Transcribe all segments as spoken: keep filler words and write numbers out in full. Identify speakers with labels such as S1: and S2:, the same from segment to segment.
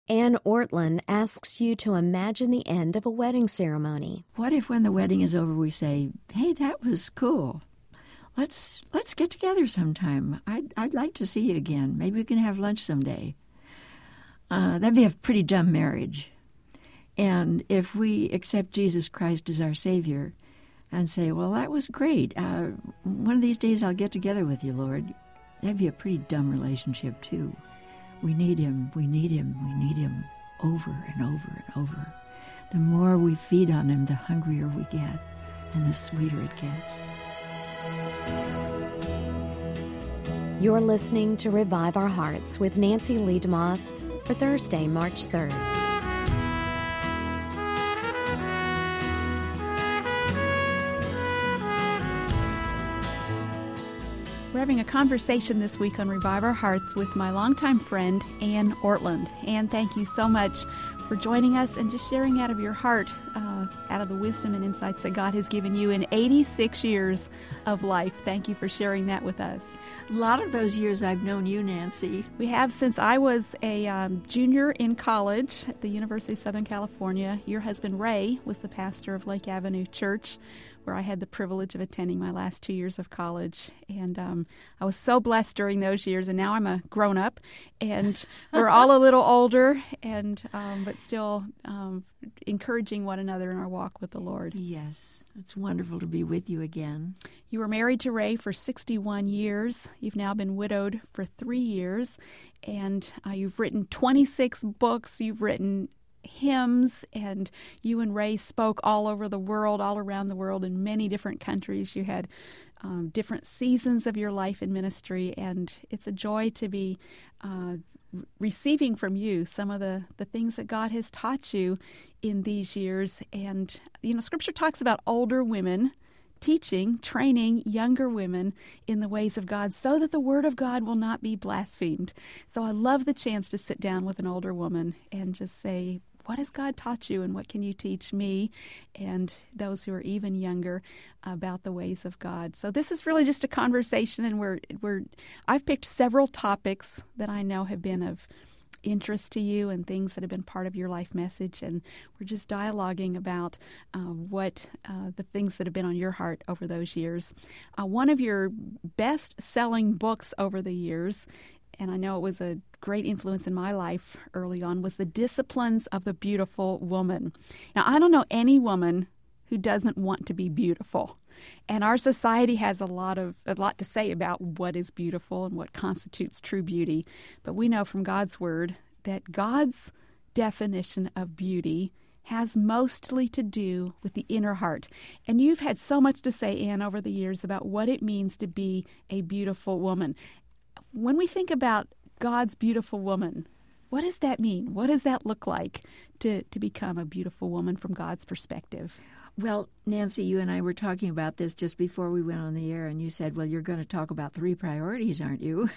S1: Ann Ortland asks you to imagine the end of a wedding ceremony.
S2: What if when the wedding is over we say, hey, that was cool. Let's let's get together sometime. I'd, I'd like to see you again. Maybe we can have lunch someday. Uh, that'd be a pretty dumb marriage. And if we accept Jesus Christ as our Savior and say, well, that was great. Uh, one of these days I'll get together with you, Lord. That'd be a pretty dumb relationship, too. We need Him, we need Him, we need Him over and over and over. The more we feed on Him, the hungrier we get, and the sweeter it gets.
S1: You're listening to Revive Our Hearts with Nancy Lee DeMoss for Thursday, March third.
S3: We're having a conversation this week on Revive Our Hearts with my longtime friend, Ann Ortland. Ann, thank you so much for joining us and just sharing out of your heart, uh, out of the wisdom and insights that God has given you in eighty-six years of life. Thank you for sharing that with us.
S2: A lot of those years I've known you, Nancy.
S3: We have since I was a um, junior in college at the University of Southern California. Your husband, Ray, was the pastor of Lake Avenue Church, where I had the privilege of attending my last two years of college. And um, I was so blessed during those years, and now I'm a grown-up, and we're all a little older, and um, but still um, encouraging one another in our walk with the Lord.
S2: Yes, it's wonderful to be with you again.
S3: You were married to Ray for sixty-one years. You've now been widowed for three years, and uh, you've written twenty-six books. You've written hymns, and you and Ray spoke all over the world, all around the world in many different countries. You had um, different seasons of your life in ministry, and it's a joy to be uh, receiving from you some of the, the things that God has taught you in these years. And, you know, Scripture talks about older women teaching, training younger women in the ways of God so that the Word of God will not be blasphemed. So I love the chance to sit down with an older woman and just say, what has God taught you, and what can you teach me and those who are even younger about the ways of God? So this is really just a conversation, and we're we're I've picked several topics that I know have been of interest to you and things that have been part of your life message, and we're just dialoguing about uh, what uh, the things that have been on your heart over those years. Uh, one of your best-selling books over the years, and I know it was a great influence in my life early on, was The Disciplines of the Beautiful Woman. Now, I don't know any woman who doesn't want to be beautiful. And our society has a lot of a lot to say about what is beautiful and what constitutes true beauty. But we know from God's Word that God's definition of beauty has mostly to do with the inner heart. And you've had so much to say, Ann, over the years about what it means to be a beautiful woman. When we think about God's beautiful woman, what does that mean? What does that look like to, to become a beautiful woman from God's perspective?
S2: Well, Nancy, you and I were talking about this just before we went on the air, and you said, well, you're going to talk about three priorities, aren't you?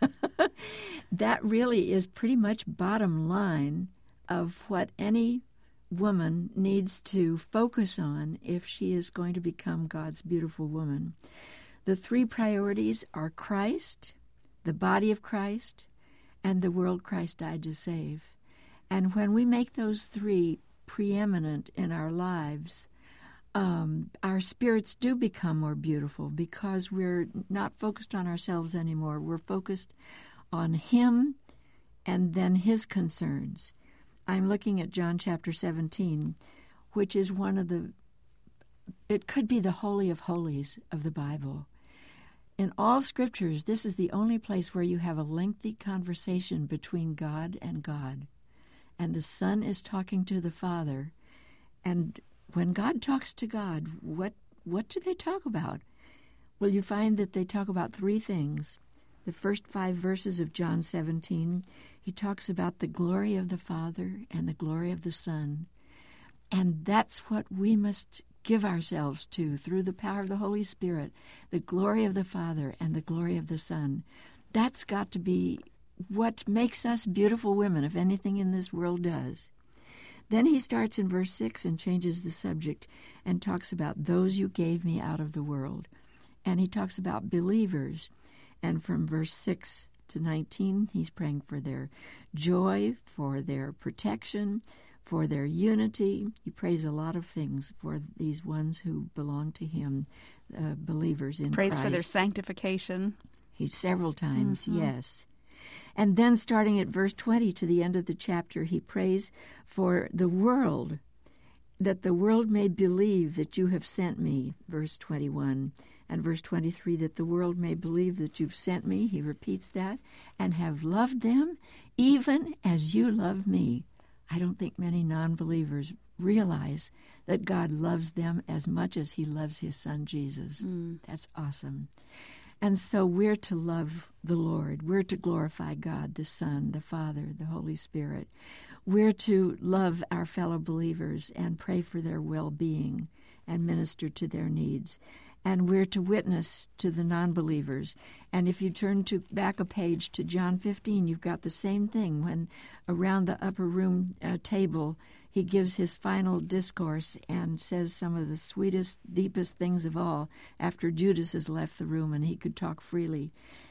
S2: That really is pretty much bottom line of what any woman needs to focus on if she is going to become God's beautiful woman. The three priorities are Christ, the body of Christ, and the world Christ died to save. And when we make those three preeminent in our lives, um, our spirits do become more beautiful because we're not focused on ourselves anymore. We're focused on Him and then His concerns. I'm looking at John chapter seventeen, which is one of the, it could be the Holy of Holies of the Bible. In all scriptures, this is the only place where you have a lengthy conversation between God and God. And the Son is talking to the Father. And when God talks to God, what what do they talk about? Well, you find that they talk about three things. The first five verses of John seventeen, he talks about the glory of the Father and the glory of the Son. And that's what we must give ourselves to through the power of the Holy Spirit, the glory of the Father and the glory of the Son. That's got to be what makes us beautiful women, if anything in this world does. Then he starts in verse six and changes the subject and talks about those you gave me out of the world. And he talks about believers. And from verse six to nineteen, he's praying for their joy, for their protection, for their unity. He prays a lot of things for these ones who belong to him, uh, believers in
S3: Prays
S2: Christ.
S3: for their sanctification.
S2: He several times,
S3: Mm-hmm.
S2: yes. And then starting at verse twenty to the end of the chapter, he prays for the world, that the world may believe that you have sent me, verse twenty-one. And verse twenty-three, that the world may believe that you've sent me, he repeats that, and have loved them even as you love me. I don't think many non-believers realize that God loves them as much as he loves his son Jesus. Mm. That's awesome. And so we're to love the Lord. We're to glorify God, the Son, the Father, the Holy Spirit. We're to love our fellow believers and pray for their well-being and minister to their needs. And we're to witness to the non-believers. And if you turn to back a page to John fifteen, you've got the same thing when around the upper room uh, table, he gives his final discourse and says some of the sweetest, deepest things of all after Judas has left the room and he could talk freely.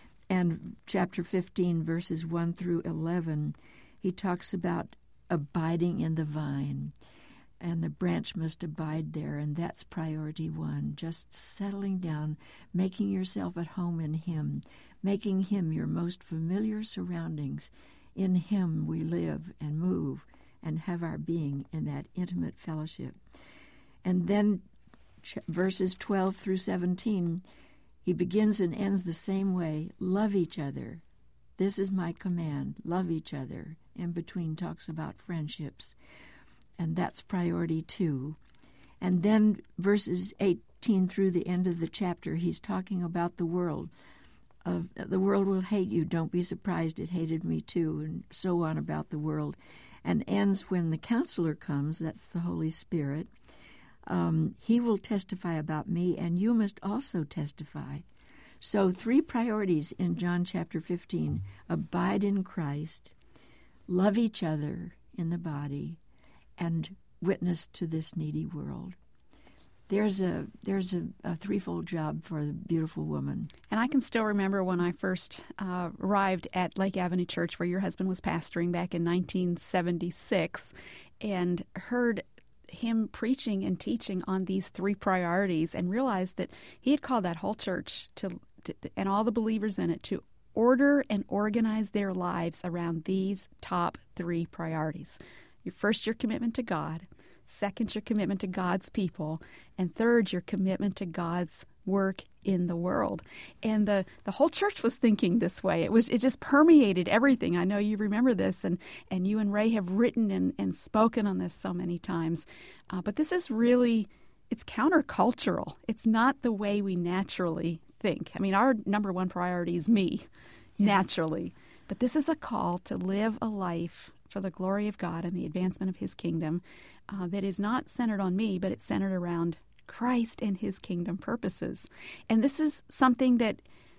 S2: And chapter fifteen, verses one through eleven, he talks about abiding in the vine. And the branch must abide there, and that's priority one, just settling down, making yourself at home in him, making him your most familiar surroundings. In him we live and move and have our being in that intimate fellowship. And then ch- verses twelve through seventeen, he begins and ends the same way. Love each other. This is my command. Love each other. In between talks about friendships. And that's priority two. And then verses eighteen through the end of the chapter, he's talking about the world. Uh, the world will hate you. Don't be surprised. It hated me too, and so on about the world. And ends when the counselor comes, that's the Holy Spirit. Um, he will testify about me, and you must also testify. So three priorities in John chapter fifteen. Abide in Christ, love each other in the body, and witness to this needy world. There's a there's a, a threefold job for the beautiful woman.
S3: And I can still remember when I first uh, arrived at Lake Avenue Church, where your husband was pastoring back in nineteen seventy-six, and heard him preaching and teaching on these three priorities, and realized that he had called that whole church to, to and all the believers in it to order and organize their lives around these top three priorities. Your first, your commitment to God. Second, your commitment to God's people. And third, your commitment to God's work in the world. And the, the whole church was thinking this way. It was it just permeated everything. I know you remember this, and, and you and Ray have written and, and spoken on this so many times. Uh, but this is really, it's countercultural. It's not the way we naturally think. I mean, our number one priority is me, yeah. naturally. But this is a call to live a life for the glory of God and the advancement of his kingdom uh, that is not centered on me, but it's centered around Christ and his kingdom purposes. And this is something that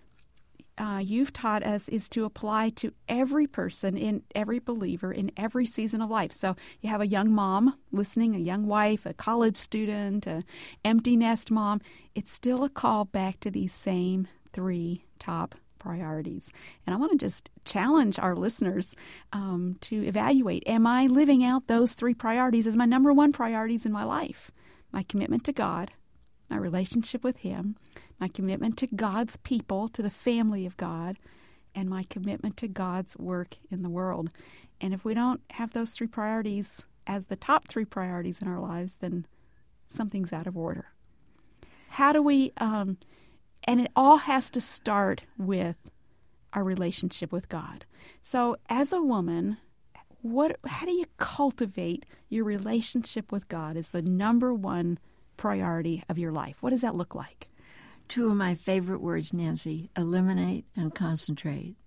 S3: uh, you've taught us is to apply to every person, in every believer, in every season of life. So you have a young mom listening, a young wife, a college student, a empty nest mom. It's still a call back to these same three top priorities. And I want to just challenge our listeners um, to evaluate, am I living out those three priorities as my number one priorities in my life? My commitment to God, my relationship with him, my commitment to God's people, to the family of God, and my commitment to God's work in the world. And if we don't have those three priorities as the top three priorities in our lives, then something's out of order. How do we... Um, And it all has to start with our relationship with God. So as a woman, what? how do you cultivate your relationship with God as the number one priority of your life? What does that look like?
S2: Two of my favorite words, Nancy, eliminate and concentrate.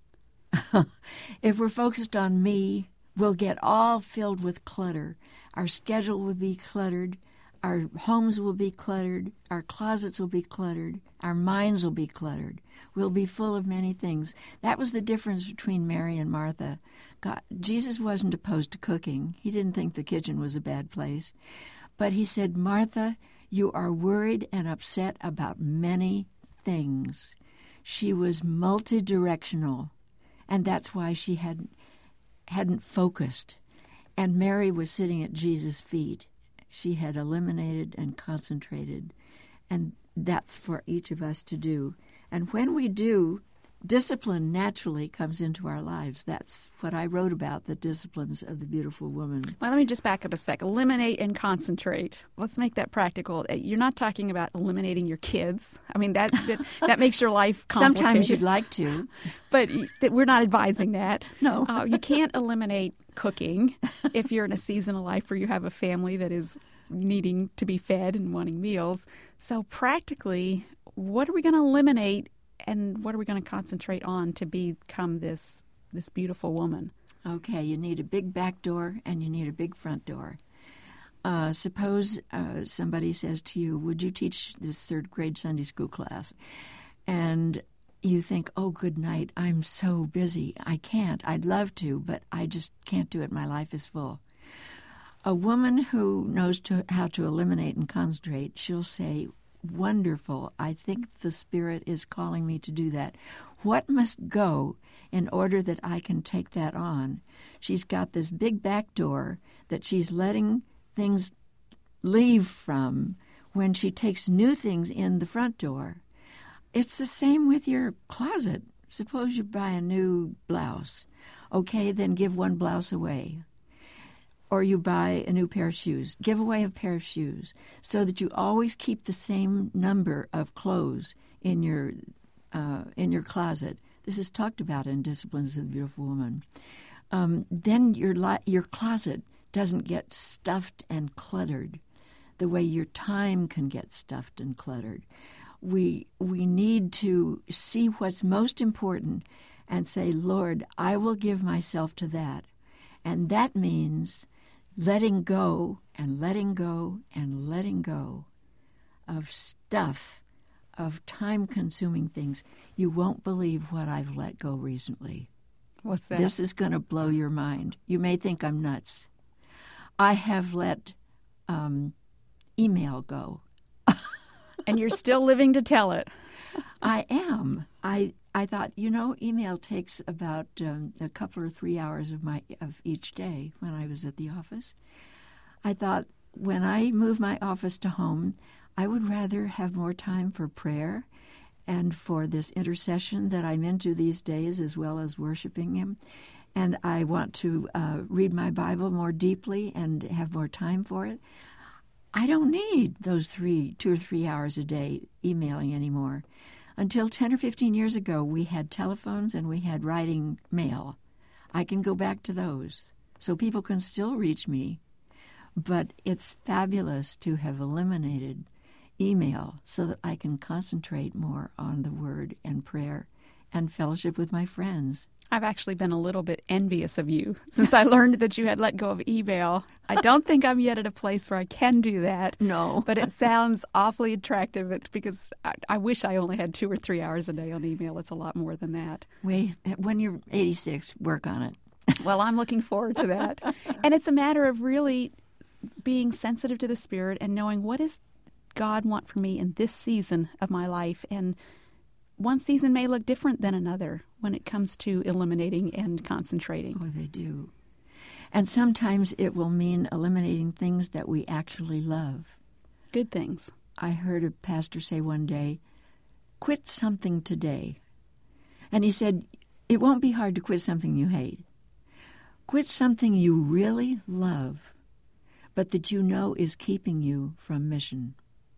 S2: If we're focused on me, we'll get all filled with clutter. Our schedule will be cluttered. Our homes will be cluttered. Our closets will be cluttered. Our minds will be cluttered. We'll be full of many things. That was the difference between Mary and Martha. God, Jesus wasn't opposed to cooking. He didn't think the kitchen was a bad place. But he said, Martha, you are worried and upset about many things. She was multidirectional. And that's why she hadn't, hadn't focused. And Mary was sitting at Jesus' feet. She had eliminated and concentrated. And that's for each of us to do. And when we do, discipline naturally comes into our lives. That's what I wrote about, the disciplines of the beautiful woman.
S3: Well, let me just back up a sec. Eliminate and concentrate. Let's make that practical. You're not talking about eliminating your kids. I mean, that that, that makes your life complicated.
S2: Sometimes you'd like to.
S3: But we're not advising that.
S2: No.
S3: Uh, you can't eliminate cooking if you're in a season of life where you have a family that is needing to be fed and wanting meals. So practically, what are we going to eliminate and what are we going to concentrate on to become this this beautiful woman?
S2: Okay, you need a big back door and you need a big front door. Uh, suppose uh, somebody says to you, would you teach this third grade Sunday school class? And you think, oh, good night, I'm so busy. I can't. I'd love to, but I just can't do it. My life is full. A woman who knows to, how to eliminate and concentrate, she'll say, wonderful. I think the Spirit is calling me to do that. What must go in order that I can take that on? She's got this big back door that she's letting things leave from when she takes new things in the front door. It's the same with your closet. Suppose you buy a new blouse. Okay, then give one blouse away. Or you buy a new pair of shoes. Give away a pair of shoes so that you always keep the same number of clothes in your uh, in your closet. This is talked about in Disciplines of the Beautiful Woman. Um, then your li- your closet doesn't get stuffed and cluttered the way your time can get stuffed and cluttered. We we need to see what's most important and say, Lord, I will give myself to that. And that means letting go and letting go and letting go of stuff, of time-consuming things. You won't believe what I've let go recently.
S3: What's that?
S2: This is going to blow your mind. You may think I'm nuts. I have let um, email go.
S3: And you're still living to tell it.
S2: I am. I I thought, you know, email takes about um, a couple or three hours of my of each day when I was at the office. I thought, when I move my office to home, I would rather have more time for prayer and for this intercession that I'm into these days, as well as worshiping Him. And I want to uh, read my Bible more deeply and have more time for it. I don't need those three, two or three hours a day emailing anymore. Until ten or fifteen years ago, we had telephones and we had writing mail. I can go back to those, so people can still reach me. But it's fabulous to have eliminated email so that I can concentrate more on the Word and prayer and fellowship with my friends.
S3: I've actually been a little bit envious of you since I learned that you had let go of email. I don't think I'm yet at a place where I can do that.
S2: No.
S3: But it sounds awfully attractive. It's because I, I wish I only had two or three hours a day on email. It's a lot more than that.
S2: Wait, when you're eighty-six, work on it.
S3: Well, I'm looking forward to that. And it's a matter of really being sensitive to the Spirit and knowing what does God want for me in this season of my life. And one season may look different than another when it comes to eliminating and concentrating.
S2: Oh, they do. And sometimes it will mean eliminating things that we actually love.
S3: Good things.
S2: I heard a pastor say one day, quit something today. And he said, it won't be hard to quit something you hate. Quit something you really love, but that you know is keeping you from mission.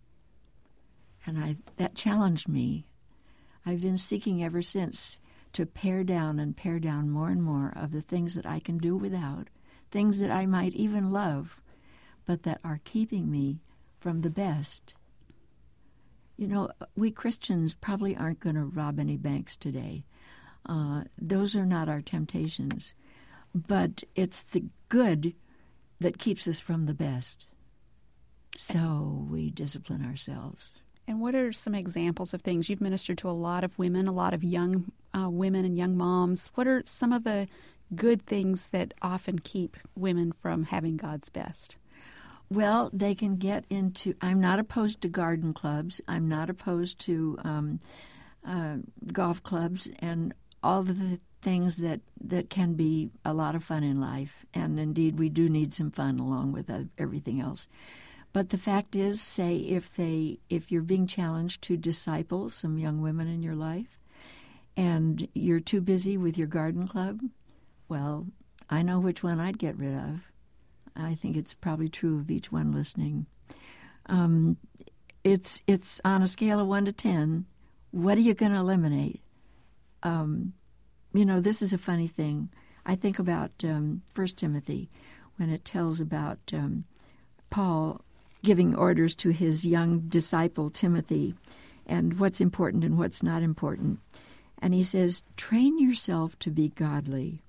S2: And I that challenged me. I've been seeking ever since to pare down and pare down more and more of the things that I can do without, things that I might even love, but that are keeping me from the best. You know, we Christians probably aren't going to rob any banks today. Uh, those are not our temptations. But it's the good that keeps us from the best. So we discipline ourselves.
S3: And what are some examples of things? You've ministered to a lot of women, a lot of young uh, women and young moms. What are some of the good things that often keep women from having God's best?
S2: Well, they can get into, I'm not opposed to garden clubs. I'm not opposed to um, uh, golf clubs and all of the things that, that can be a lot of fun in life, and indeed we do need some fun along with uh, everything else. But the fact is, say, if they if you're being challenged to disciple some young women in your life, and you're too busy with your garden club, well, I know which one I'd get rid of. I think it's probably true of each one listening. Um, it's it's on a scale of one to ten. What are you going to eliminate? Um, you know, this is a funny thing. I think about um, First Timothy when it tells about um, Paul giving orders to his young disciple Timothy and what's important and what's not important. And he says, train yourself to be godly.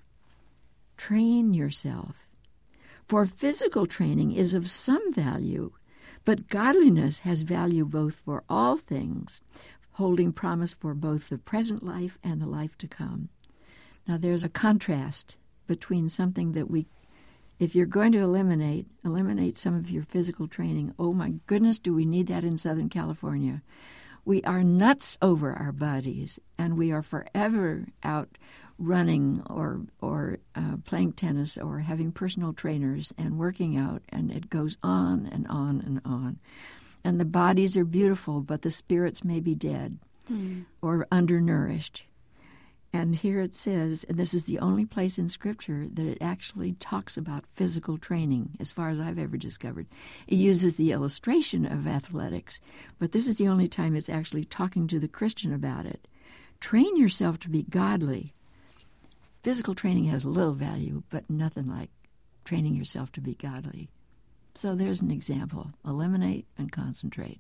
S2: Train yourself. For physical training is of some value, but godliness has value both for all things, holding promise for both the present life and the life to come. Now, there's a contrast between something that we, if you're going to eliminate, eliminate some of your physical training. Oh, my goodness, do we need that in Southern California? We are nuts over our bodies, and we are forever out running or or uh, playing tennis or having personal trainers and working out, and it goes on and on and on. And the bodies are beautiful, but the spirits may be dead mm. or undernourished. And here it says, and this is the only place in Scripture that it actually talks about physical training, as far as I've ever discovered. It uses the illustration of athletics, but this is the only time it's actually talking to the Christian about it. Train yourself to be godly. Physical training has little value, but nothing like training yourself to be godly. So there's an example. Eliminate and concentrate.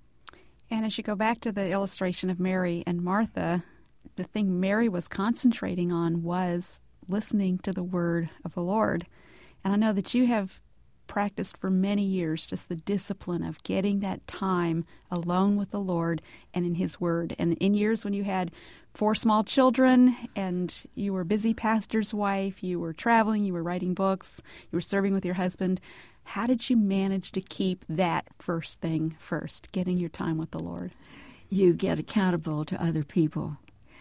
S3: And as you go back to the illustration of Mary and Martha, the thing Mary was concentrating on was listening to the word of the Lord. And I know that you have practiced for many years just the discipline of getting that time alone with the Lord and in His Word. And in years when you had four small children and you were a busy pastor's wife, you were traveling, you were writing books, you were serving with your husband, how did you manage to keep that first thing first, getting your time with the Lord?
S2: You get accountable to other people.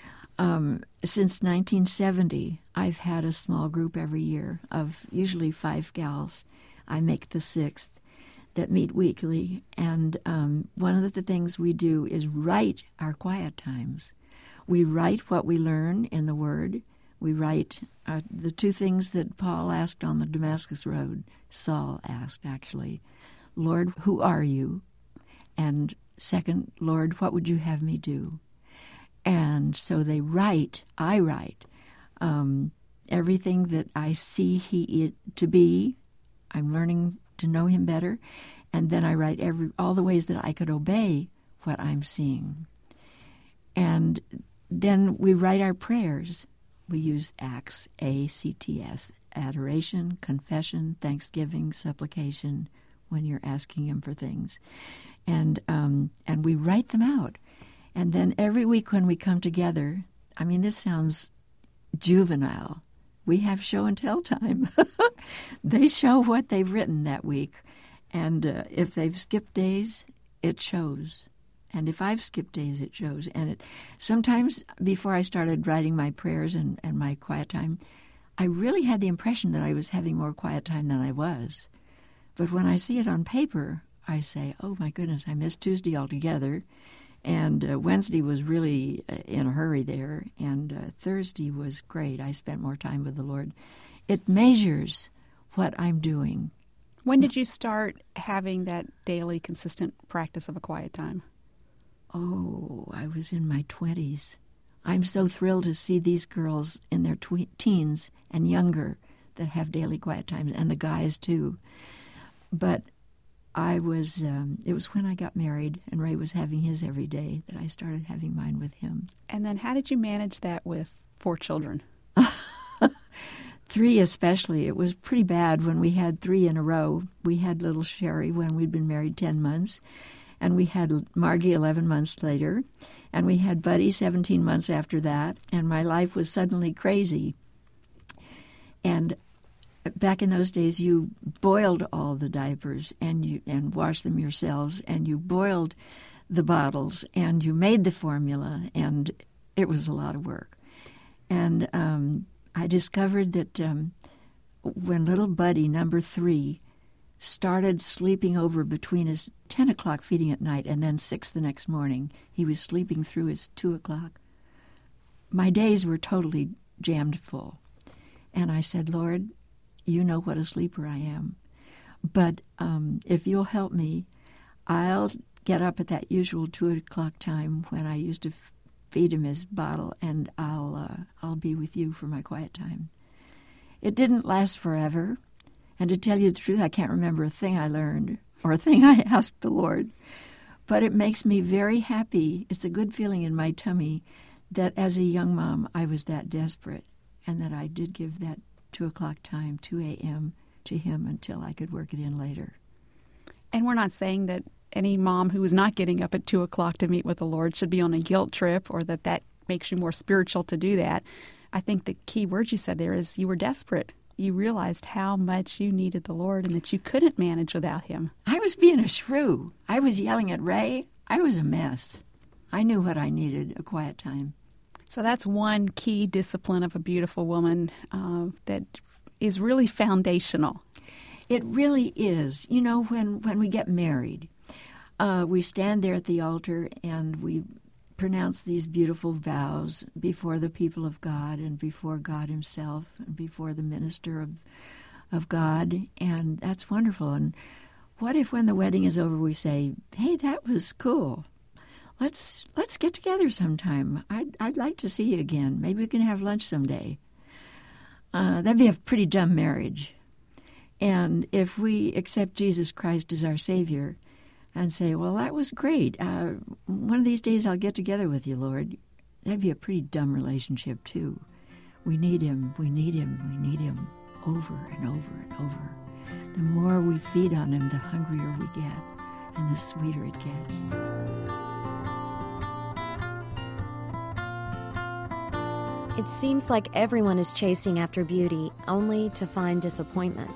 S2: Um, since nineteen seventy, I've had a small group every year of usually five gals. I make the sixth, that meet weekly. And um, one of the things we do is write our quiet times. We write what we learn in the Word. We write uh, the two things that Paul asked on the Damascus Road, Saul asked, actually. Lord, who are you? And second, Lord, what would you have me do? And so they write, I write, um, everything that I see he it to be. I'm learning to know him better. And then I write every all the ways that I could obey what I'm seeing. And then we write our prayers. We use ACTS, A C T S, adoration, confession, thanksgiving, supplication, when you're asking him for things. And um, and we write them out. And then every week when we come together, I mean, this sounds juvenile. We have show and tell time. They show what they've written that week. And uh, if they've skipped days, it shows. And if I've skipped days, it shows. And it sometimes before I started writing my prayers and, and my quiet time, I really had the impression that I was having more quiet time than I was. But when I see it on paper, I say, oh, my goodness, I missed Tuesday altogether. And uh, Wednesday was really uh, in a hurry there, and uh, Thursday was great. I spent more time with the Lord. It measures what I'm doing.
S3: When did you start having that daily, consistent practice of a quiet time?
S2: Oh, I was in my twenties. I'm so thrilled to see these girls in their twe- teens and younger that have daily quiet times, and the guys too. But I was, um, it was when I got married and Ray was having his every day that I started having mine with him.
S3: And then how did you manage that with four children?
S2: Three especially. It was pretty bad when we had three in a row. We had little Sherry when we'd been married ten months, and we had Margie eleven months later, and we had Buddy seventeen months after that, and my life was suddenly crazy. And back in those days, you boiled all the diapers and you and washed them yourselves, and you boiled the bottles, and you made the formula, and it was a lot of work. And um, I discovered that um, when little Buddy, number three, started sleeping over between his ten o'clock feeding at night and then six the next morning, he was sleeping through his two o'clock, my days were totally jammed full. And I said, Lord, you know what a sleeper I am. But um, if you'll help me, I'll get up at that usual two o'clock time when I used to f- feed him his bottle, and I'll uh, I'll be with you for my quiet time. It didn't last forever, and to tell you the truth, I can't remember a thing I learned or a thing I asked the Lord. But it makes me very happy. It's a good feeling in my tummy that as a young mom I was that desperate, and that I did give that two o'clock time, two a.m., to him until I could work it in later.
S3: And we're not saying that any mom who is not getting up at two o'clock to meet with the Lord should be on a guilt trip, or that that makes you more spiritual to do that. I think the key word you said there is you were desperate. You realized how much you needed the Lord and that you couldn't manage without him.
S2: I was being a shrew. I was yelling at Ray. I was a mess. I knew what I needed, a quiet time.
S3: So that's one key discipline of a beautiful woman uh, that is really foundational.
S2: It really is. You know, when, when we get married, uh, we stand there at the altar and we pronounce these beautiful vows before the people of God and before God himself and before the minister of of God, and that's wonderful. And what if when the wedding is over we say, hey, that was cool. Let's let's get together sometime. I'd, I'd like to see you again. Maybe we can have lunch someday. Uh, that'd be a pretty dumb marriage. And if we accept Jesus Christ as our Savior and say, well, that was great. Uh, one of these days I'll get together with you, Lord. That'd be a pretty dumb relationship, too. We need him, we need him, we need him over and over and over. The more we feed on him, the hungrier we get, and the sweeter it gets.
S1: It seems like everyone is chasing after beauty, only to find disappointment.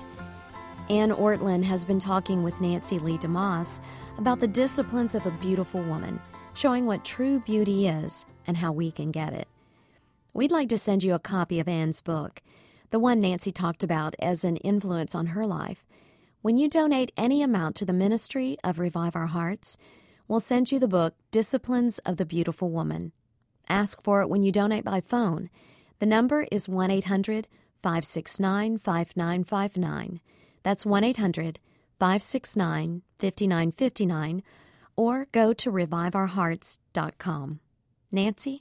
S1: Ann Ortlund has been talking with Nancy Lee DeMoss about the disciplines of a beautiful woman, showing what true beauty is and how we can get it. We'd like to send you a copy of Ann's book, the one Nancy talked about as an influence on her life. When you donate any amount to the ministry of Revive Our Hearts, we'll send you the book, Disciplines of the Beautiful Woman. Ask for it when you donate by phone. The number is one eight hundred five six nine five nine five nine. That's one eight hundred five six nine five nine five nine, or go to revive our hearts dot com. Nancy?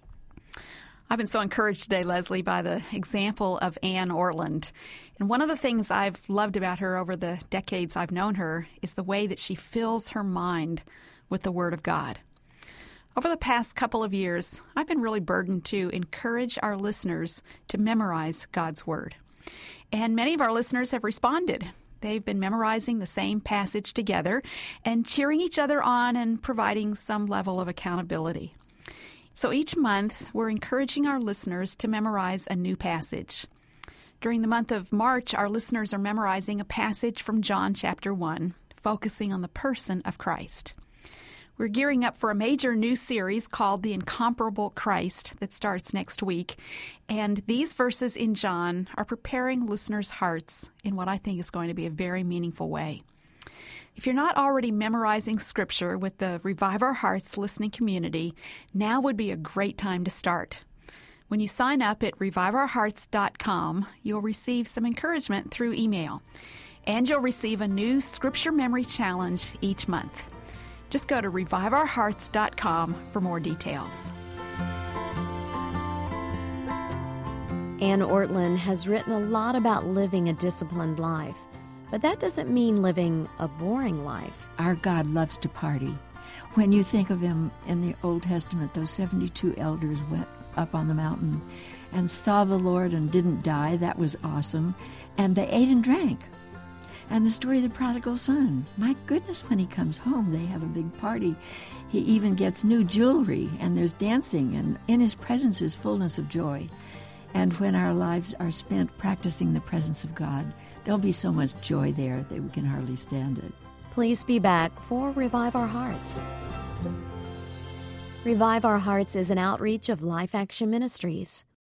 S3: I've been so encouraged today, Leslie, by the example of Ann Ortlund. And one of the things I've loved about her over the decades I've known her is the way that she fills her mind with the Word of God. Over the past couple of years, I've been really burdened to encourage our listeners to memorize God's Word. And many of our listeners have responded. They've been memorizing the same passage together and cheering each other on and providing some level of accountability. So each month, we're encouraging our listeners to memorize a new passage. During the month of March, our listeners are memorizing a passage from John chapter one, focusing on the person of Christ. We're gearing up for a major new series called The Incomparable Christ that starts next week. And these verses in John are preparing listeners' hearts in what I think is going to be a very meaningful way. If you're not already memorizing Scripture with the Revive Our Hearts listening community, now would be a great time to start. When you sign up at revive our hearts dot com, you'll receive some encouragement through email. And you'll receive a new Scripture Memory Challenge each month. Just go to revive our hearts dot com for more details.
S1: Ann Ortlund has written a lot about living a disciplined life, but that doesn't mean living a boring life.
S2: Our God loves to party. When you think of him in the Old Testament, those seventy-two elders went up on the mountain and saw the Lord and didn't die. That was awesome. And they ate and drank. And the story of the prodigal son. My goodness, when he comes home, they have a big party. He even gets new jewelry, and there's dancing, and in his presence is fullness of joy. And when our lives are spent practicing the presence of God, there'll be so much joy there that we can hardly stand it.
S1: Please be back for Revive Our Hearts. Revive Our Hearts is an outreach of Life Action Ministries.